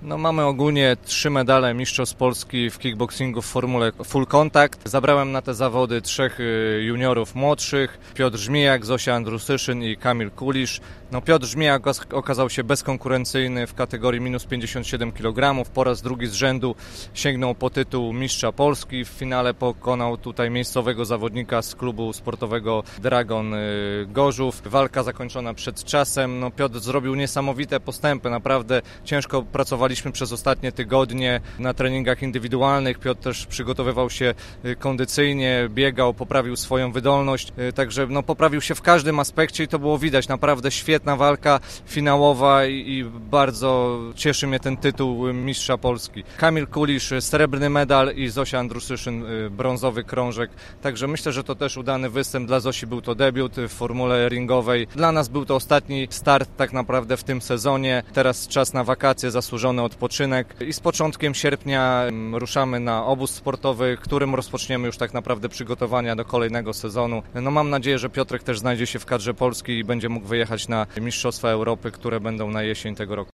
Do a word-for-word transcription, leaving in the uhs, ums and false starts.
No, mamy ogólnie trzy medale mistrzostw Polski w kickboxingu w formule full contact. Zabrałem na te zawody trzech juniorów młodszych, Piotr Żmijak, Zosia Andrusyszyn i Kamil Kulisz. No, Piotr Żmijak okazał się bezkonkurencyjny w kategorii minus pięćdziesiąt siedem kilogramów. Po raz drugi z rzędu sięgnął po tytuł mistrza Polski. W finale pokonał tutaj miejscowego zawodnika z klubu sportowego Dragon Gorzów. Walka zakończona przed czasem. No, Piotr zrobił niesamowite postępy. Naprawdę ciężko pracowaliśmy przez ostatnie tygodnie na treningach indywidualnych. Piotr też przygotowywał się kondycyjnie, biegał, poprawił swoją wydolność. Także no, poprawił się w każdym aspekcie i to było widać. Naprawdę świetna walka finałowa i, i bardzo cieszy mnie ten tytuł mistrza Polski. Kamil Kulisz srebrny medal i Zosia Andrusyszyn brązowy krążek. Także myślę, że to też udany występ. Dla Zosi był to debiut w formule ringowej. Dla nas był to ostatni start tak naprawdę w tym sezonie. Teraz czas na wakacje, zasłużony odpoczynek i z początkiem sierpnia ruszamy na obóz sportowy, którym rozpoczniemy już tak naprawdę przygotowania do kolejnego sezonu. No, mam nadzieję, że Piotrek też znajdzie się w kadrze Polski i będzie mógł wyjechać na Mistrzostwa Europy, które będą na jesień tego roku.